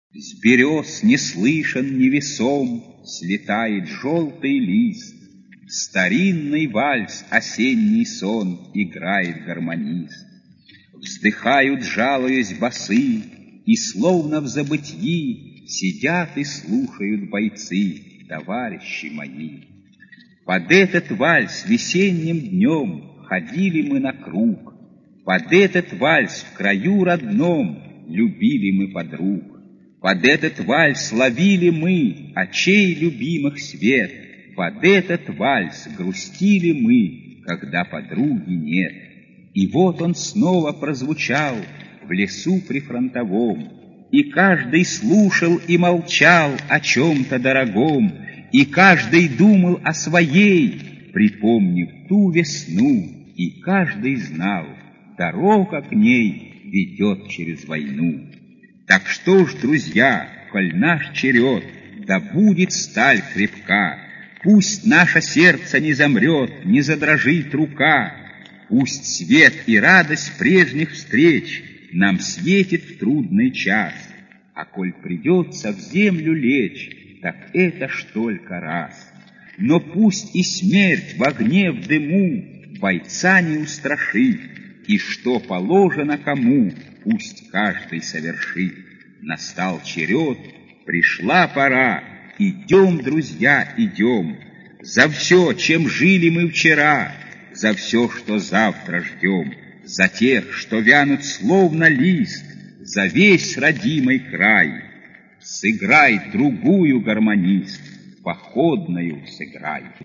С берез не слышен, невесом слетает желтый лист, старинный вальс, осенний сон играет гармонист. Вздыхают, жалуясь, басы, и словно в забытьи сидят и слушают бойцы, товарищи мои. Под этот вальс весенним днем ходили мы на круг, под этот вальс в краю родном любили мы подруг, под этот вальс ловили мы очей любимых свет, под этот вальс грустили мы, когда подруги нет. И вот он снова прозвучал в лесу прифронтовом, и каждый слушал и молчал о чем-то дорогом, и каждый думал о своей, припомнив ту весну, и каждый знал, дорога к ней ведет через войну. Так что ж, друзья, коль наш черед, да будет сталь крепка, пусть наше сердце не замрет, не задрожит рука, пусть свет и радость прежних встреч нам светит в трудный час, а коль придется в землю лечь, так это ж только раз. Но пусть и смерть в огне, в дыму бойца не устрашит, и что положено кому, пусть каждый совершит. Настал черед, пришла пора, идем, друзья, идем, за все, чем жили мы вчера, за все, что завтра ждем, за тех, что вянут словно лист, за весь родимый край. Сыграй другую, гармонист, походную сыграй.